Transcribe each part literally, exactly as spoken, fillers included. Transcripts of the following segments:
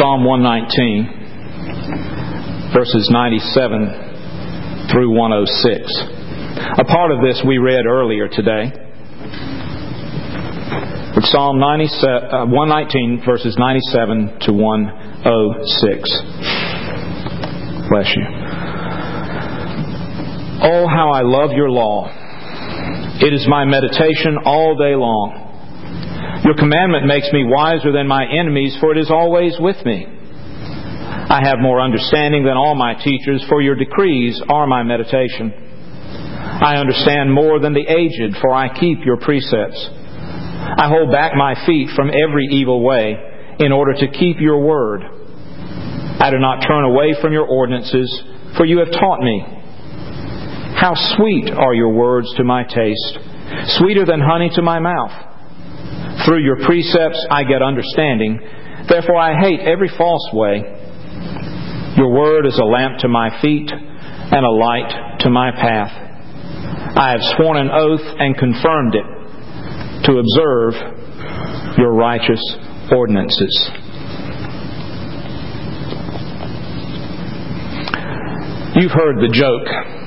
Psalm one nineteen, verses ninety-seven through one oh six. A part of this we read earlier today. It's Psalm one nineteen, verses ninety-seven to one oh six. Bless you. Oh, how I love your law. It is my meditation all day long. Your commandment makes me wiser than my enemies, for it is always with me. I have more understanding than all my teachers, for your decrees are my meditation. I understand more than the aged, for I keep your precepts. I hold back my feet from every evil way, in order to keep your word. I do not turn away from your ordinances, for you have taught me. How sweet are your words to my taste, sweeter than honey to my mouth. Through your precepts I get understanding, therefore I hate every false way. Your word is a lamp to my feet and a light to my path. I have sworn an oath and confirmed it, to observe your righteous ordinances. You've heard the joke.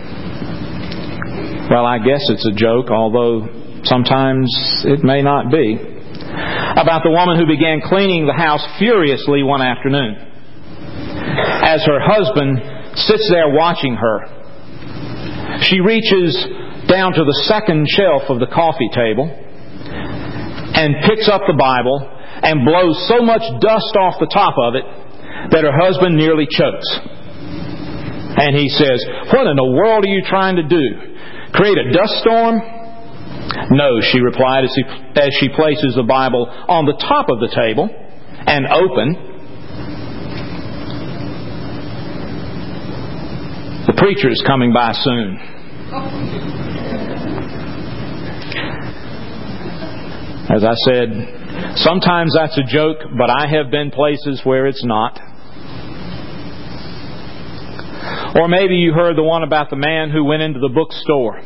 Well, I guess it's a joke, although sometimes it may not be, about the woman who began cleaning the house furiously one afternoon. As her husband sits there watching her, she reaches down to the second shelf of the coffee table and picks up the Bible and blows so much dust off the top of it that her husband nearly chokes. And he says, "What in the world are you trying to do? Create a dust storm?" "No," she replied as, he, as she places the Bible on the top of the table and open. "The preacher is coming by soon." As I said, sometimes that's a joke, but I have been places where it's not. Or maybe you heard the one about the man who went into the bookstore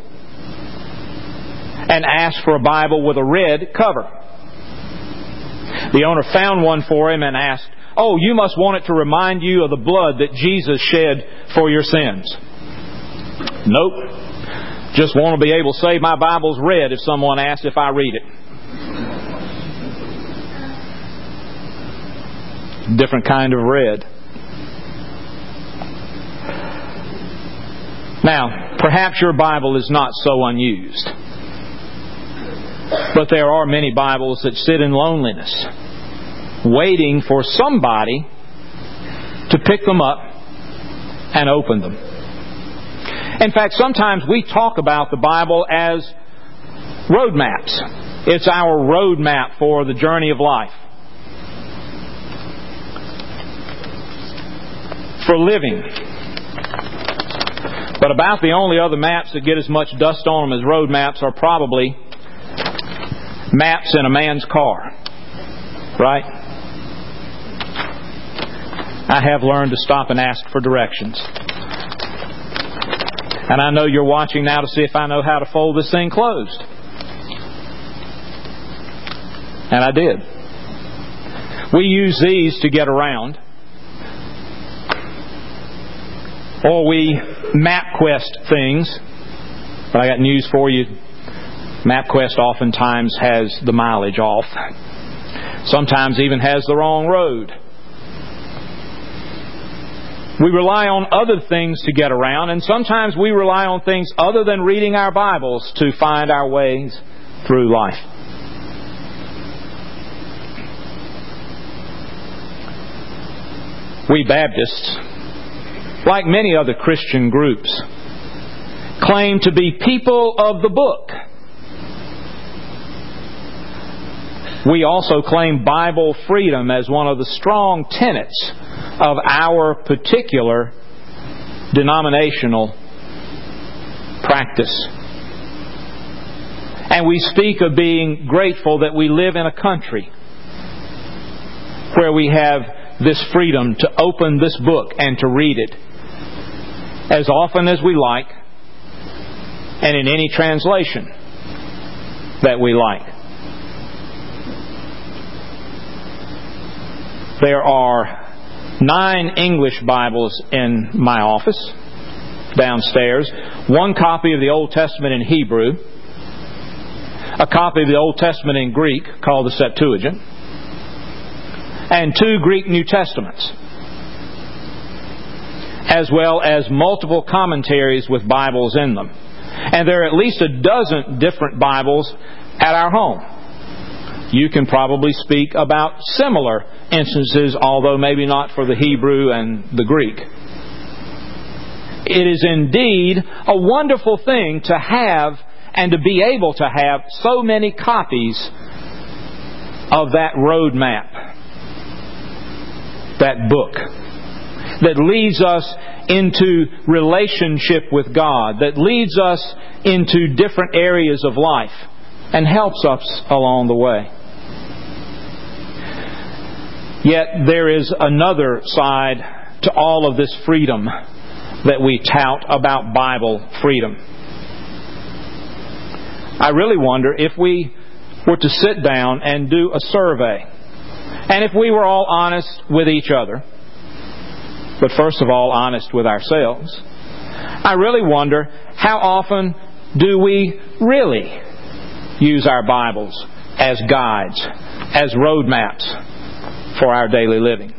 and asked for a Bible with a red cover. The owner found one for him and asked, "Oh, you must want it to remind you of the blood that Jesus shed for your sins." "Nope. Just want to be able to say my Bible's red if someone asks if I read it." Different kind of red. Now, perhaps your Bible is not so unused. But there are many Bibles that sit in loneliness, waiting for somebody to pick them up and open them. In fact, sometimes we talk about the Bible as road maps. It's our road map for the journey of life. For living. But about the only other maps that get as much dust on them as road maps are probably maps in a man's car. Right? I have learned to stop and ask for directions. And I know you're watching now to see if I know how to fold this thing closed. And I did. We use these to get around. Or we MapQuest things. But I got news for you. MapQuest oftentimes has the mileage off. Sometimes even has the wrong road. We rely on other things to get around, and sometimes we rely on things other than reading our Bibles to find our ways through life. We Baptists, like many other Christian groups, claim to be people of the book. We also claim Bible freedom as one of the strong tenets of our particular denominational practice. And we speak of being grateful that we live in a country where we have this freedom to open this book and to read it as often as we like and in any translation that we like. There are nine English Bibles in my office downstairs, one copy of the Old Testament in Hebrew, a copy of the Old Testament in Greek called the Septuagint, and two Greek New Testaments, as well as multiple commentaries with Bibles in them. And there are at least a dozen different Bibles at our home. You can probably speak about similar instances, although maybe not for the Hebrew and the Greek. It is indeed a wonderful thing to have and to be able to have so many copies of that roadmap, that book, that leads us into relationship with God, that leads us into different areas of life and helps us along the way. Yet there is another side to all of this freedom that we tout about Bible freedom. I really wonder if we were to sit down and do a survey, and if we were all honest with each other, but first of all honest with ourselves, I really wonder how often do we really use our Bibles as guides, as roadmaps for our daily living.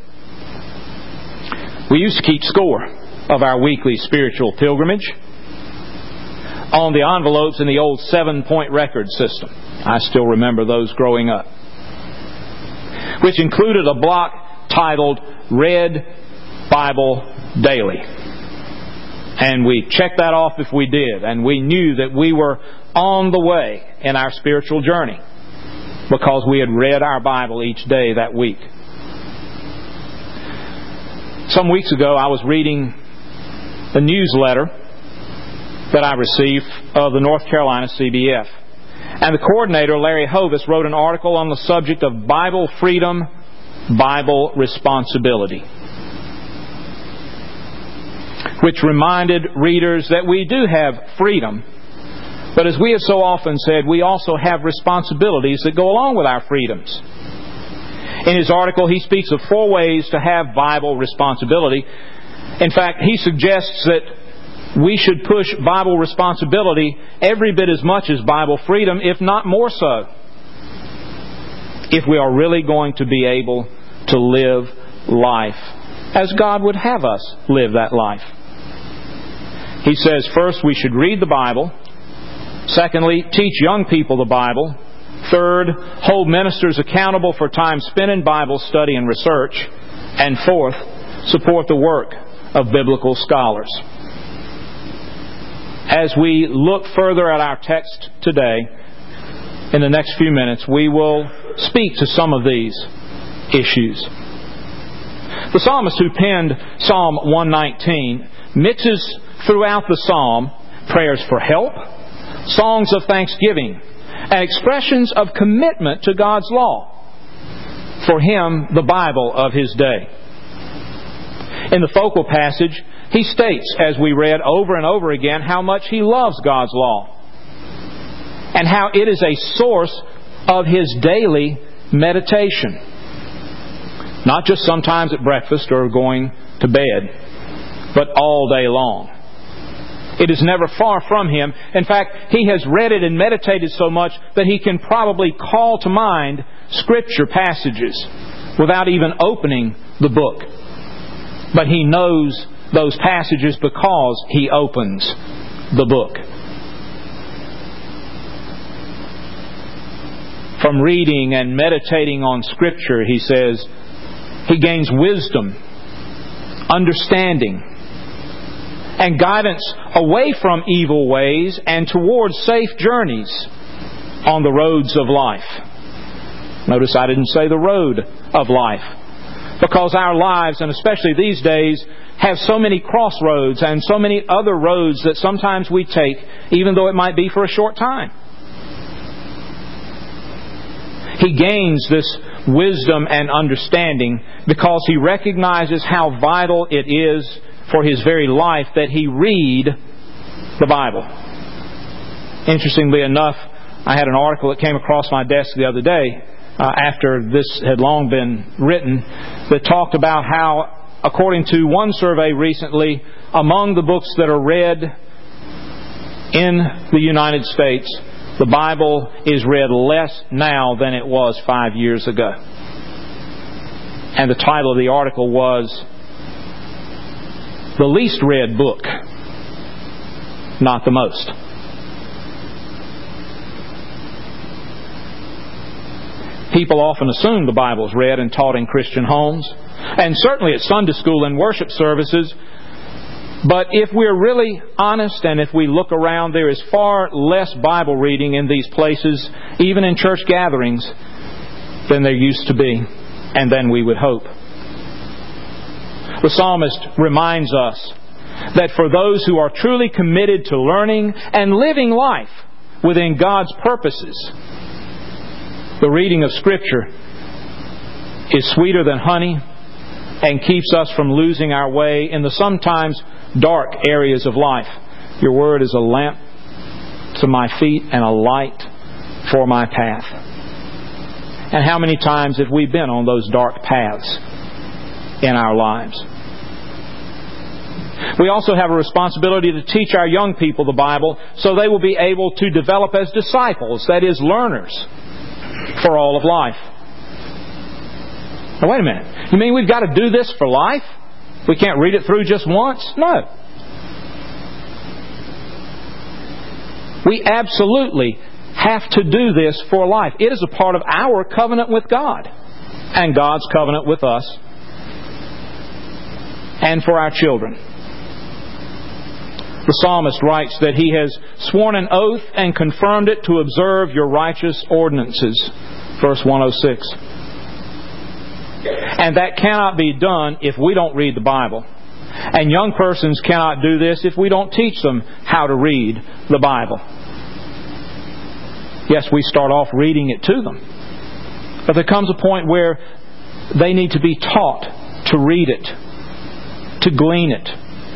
We used to keep score of our weekly spiritual pilgrimage on the envelopes in the old seven-point record system. I still remember those growing up, which included a block titled Read Bible Daily. And we checked that off if we did, and we knew that we were on the way in our spiritual journey because we had read our Bible each day that week. Some weeks ago, I was reading a newsletter that I received of the North Carolina C B F. And the coordinator, Larry Hovis, wrote an article on the subject of Bible freedom, Bible responsibility, which reminded readers that we do have freedom, but as we have so often said, we also have responsibilities that go along with our freedoms. In his article, he speaks of four ways to have Bible responsibility. In fact, he suggests that we should push Bible responsibility every bit as much as Bible freedom, if not more so, if we are really going to be able to live life as God would have us live that life. He says, first, we should read the Bible. Secondly, teach young people the Bible. Third, hold ministers accountable for time spent in Bible study and research. And fourth, support the work of biblical scholars. As we look further at our text today, in the next few minutes, we will speak to some of these issues. The psalmist who penned Psalm one nineteen mixes throughout the psalm prayers for help, songs of thanksgiving, and expressions of commitment to God's law. For him, the Bible of his day. In the focal passage, he states, as we read over and over again, how much he loves God's law and how it is a source of his daily meditation. Not just sometimes at breakfast or going to bed, but all day long. It is never far from him. In fact, he has read it and meditated so much that he can probably call to mind Scripture passages without even opening the book. But he knows those passages because he opens the book. From reading and meditating on Scripture, he says, he gains wisdom, understanding, and guidance away from evil ways and towards safe journeys on the roads of life. Notice I didn't say the road of life, because our lives, and especially these days, have so many crossroads and so many other roads that sometimes we take, even though it might be for a short time. He gains this wisdom and understanding because he recognizes how vital it is for his very life that he read the Bible. Interestingly enough, I had an article that came across my desk the other day uh, after this had long been written that talked about how according to one survey recently, among the books that are read in the United States, the Bible is read less now than it was five years ago. And the title of the article was, "The Least Read Book, Not the Most." People often assume the Bible is read and taught in Christian homes, and certainly at Sunday school and worship services. But if we're really honest and if we look around, there is far less Bible reading in these places, even in church gatherings, than there used to be, and than we would hope. The psalmist reminds us that for those who are truly committed to learning and living life within God's purposes, the reading of Scripture is sweeter than honey and keeps us from losing our way in the sometimes dark areas of life. Your Word is a lamp to my feet and a light for my path. And how many times have we been on those dark paths in our lives? We also have a responsibility to teach our young people the Bible so they will be able to develop as disciples, that is, learners, for all of life. Now wait a minute. You mean we've got to do this for life? We can't read it through just once? No. We absolutely have to do this for life. It is a part of our covenant with God and God's covenant with us and for our children. The psalmist writes that he has sworn an oath and confirmed it to observe your righteous ordinances. Verse one oh six. And that cannot be done if we don't read the Bible. And young persons cannot do this if we don't teach them how to read the Bible. Yes, we start off reading it to them. But there comes a point where they need to be taught to read it, to glean it.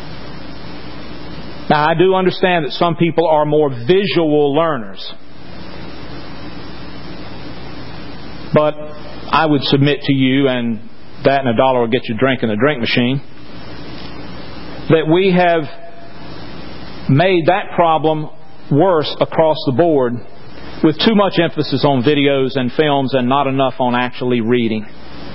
Now, I do understand that some people are more visual learners. But I would submit to you, and that and a dollar will get you a drink in a drink machine, that we have made that problem worse across the board with too much emphasis on videos and films and not enough on actually reading.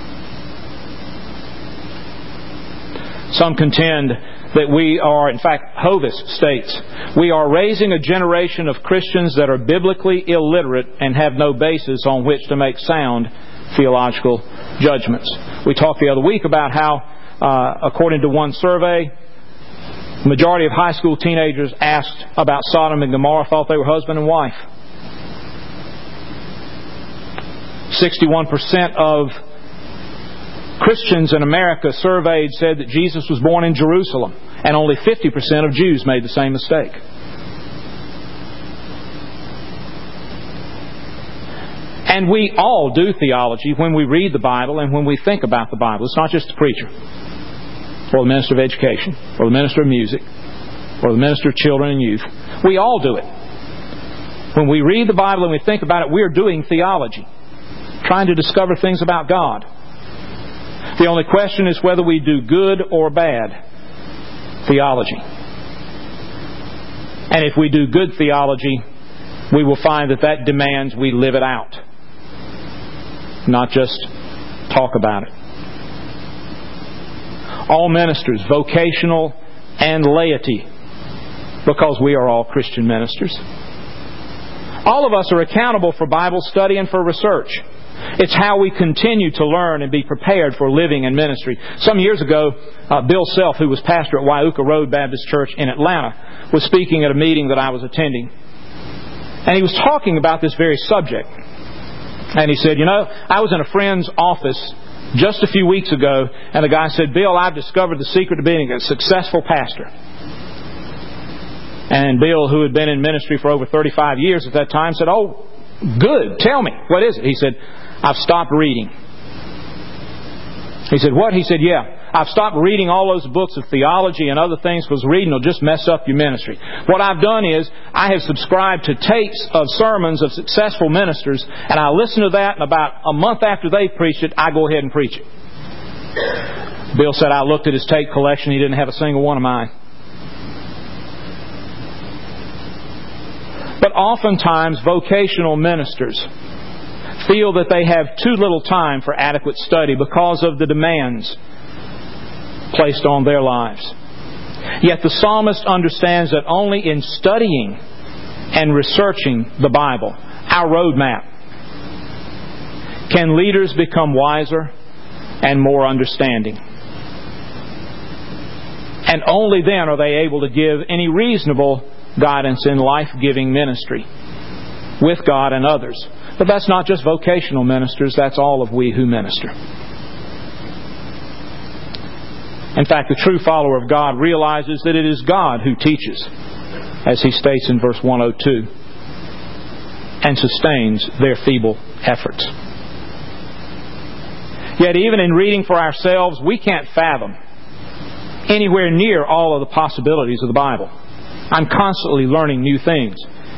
Some contend that we are, in fact, Hovis states, we are raising a generation of Christians that are biblically illiterate and have no basis on which to make sound theological judgments. We talked the other week about how, uh, according to one survey, the majority of high school teenagers asked about Sodom and Gomorrah thought they were husband and wife. sixty-one percent of Christians in America surveyed said that Jesus was born in Jerusalem, and only fifty percent of Jews made the same mistake. And we all do theology when we read the Bible and when we think about the Bible. It's not just the preacher, or the minister of education, or the minister of music, or the minister of children and youth. We all do it. When we read the Bible and we think about it, we're doing theology, trying to discover things about God. The only question is whether we do good or bad theology. And if we do good theology, we will find that that demands we live it out, not just talk about it. All ministers, vocational and laity, because we are all Christian ministers. All of us are accountable for Bible study and for research. It's how we continue to learn and be prepared for living and ministry. Some years ago, uh, Bill Self, who was pastor at Wyuka Road Baptist Church in Atlanta, was speaking at a meeting that I was attending. And he was talking about this very subject. And he said, you know, I was in a friend's office just a few weeks ago, and the guy said, Bill, I've discovered the secret to being a successful pastor. And Bill, who had been in ministry for over thirty-five years at that time, said, oh, good, tell me, what is it? He said, I've stopped reading. He said, what? He said, yeah, I've stopped reading all those books of theology and other things because reading will just mess up your ministry. What I've done is I have subscribed to tapes of sermons of successful ministers, and I listen to that, and about a month after they've preached it, I go ahead and preach it. Bill said, I looked at his tape collection. He didn't have a single one of mine. But oftentimes, vocational ministers feel that they have too little time for adequate study because of the demands placed on their lives. Yet the psalmist understands that only in studying and researching the Bible, our roadmap, can leaders become wiser and more understanding. And only then are they able to give any reasonable guidance in life-giving ministry with God and others. But that's not just vocational ministers, that's all of we who minister. In fact, the true follower of God realizes that it is God who teaches, as he states in verse one oh two, and sustains their feeble efforts. Yet even in reading for ourselves, we can't fathom anywhere near all of the possibilities of the Bible. I'm constantly learning new things.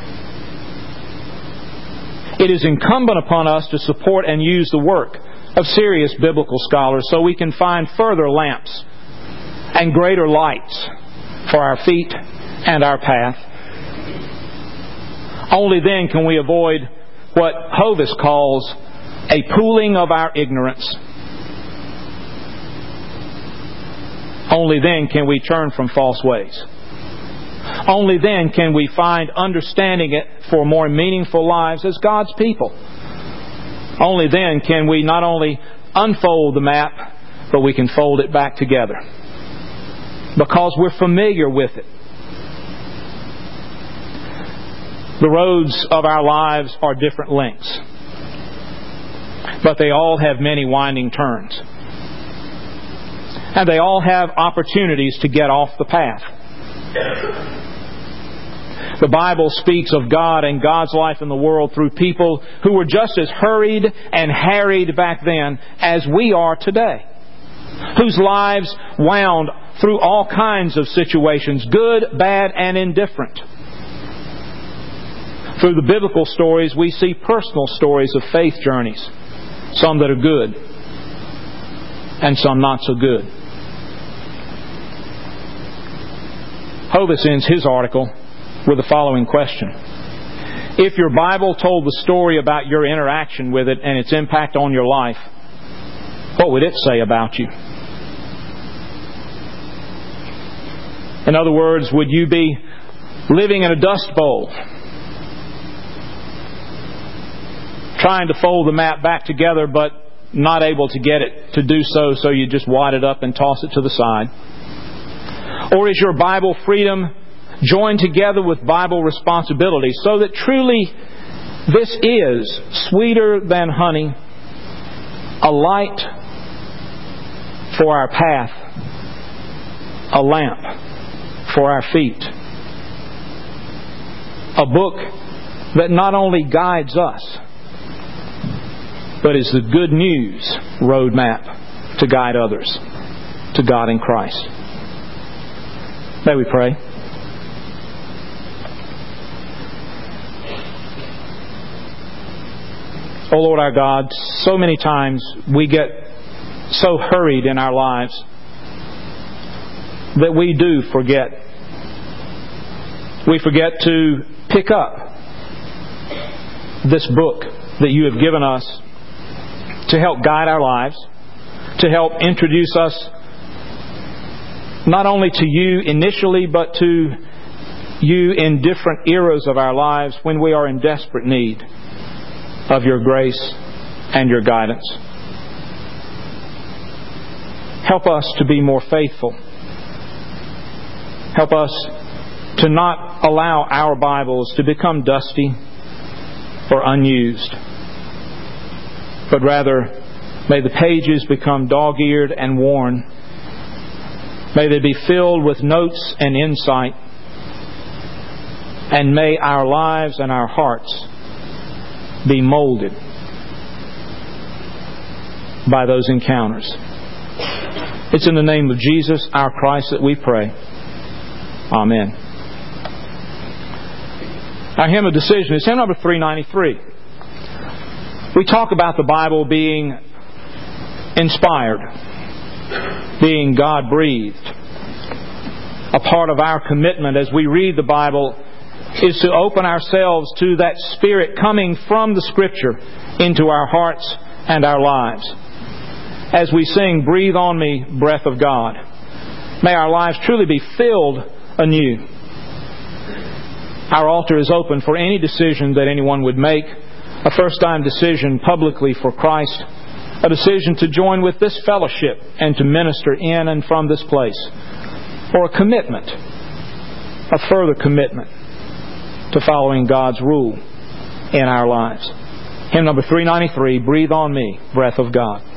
It is incumbent upon us to support and use the work of serious biblical scholars so we can find further lamps and greater lights for our feet and our path. Only then can we avoid what Hovis calls a pooling of our ignorance. Only then can we turn from false ways. Only then can we find understanding it for more meaningful lives as God's people. Only then can we not only unfold the map, but we can fold it back together. Because we're familiar with it. The roads of our lives are different lengths, but they all have many winding turns. And they all have opportunities to get off the path. The Bible speaks of God and God's life in the world through people who were just as hurried and harried back then as we are today, whose lives wound through all kinds of situations, good, bad, and indifferent. Through the biblical stories, we see personal stories of faith journeys, some that are good and some not so good. Hovis ends his article with the following question. If your Bible told the story about your interaction with it and its impact on your life, what would it say about you? In other words, would you be living in a dust bowl, trying to fold the map back together but not able to get it to do so, so you just wad it up and toss it to the side? Or is your Bible freedom joined together with Bible responsibility so that truly this is sweeter than honey, a light for our path, a lamp for our feet, a book that not only guides us, but is the good news roadmap to guide others to God in Christ? May we pray. Oh Lord our God, so many times we get so hurried in our lives that we do forget. We forget to pick up this book that you have given us to help guide our lives, to help introduce us not only to you initially, but to you in different eras of our lives when we are in desperate need of your grace and your guidance. Help us to be more faithful. Help us to not allow our Bibles to become dusty or unused, but rather may the pages become dog-eared and worn. May they be filled with notes and insight. And may our lives and our hearts be molded by those encounters. It's in the name of Jesus, our Christ, that we pray. Amen. Our hymn of decision is hymn number three ninety-three. We talk about the Bible being inspired. being God-breathed. A part of our commitment as we read the Bible is to open ourselves to that Spirit coming from the Scripture into our hearts and our lives. As we sing, "Breathe on me, breath of God," may our lives truly be filled anew. Our altar is open for any decision that anyone would make, a first-time decision publicly for Christ, a decision to join with this fellowship and to minister in and from this place, or a commitment, a further commitment to following God's rule in our lives. Hymn number three ninety-three, "Breathe on me, breath of God."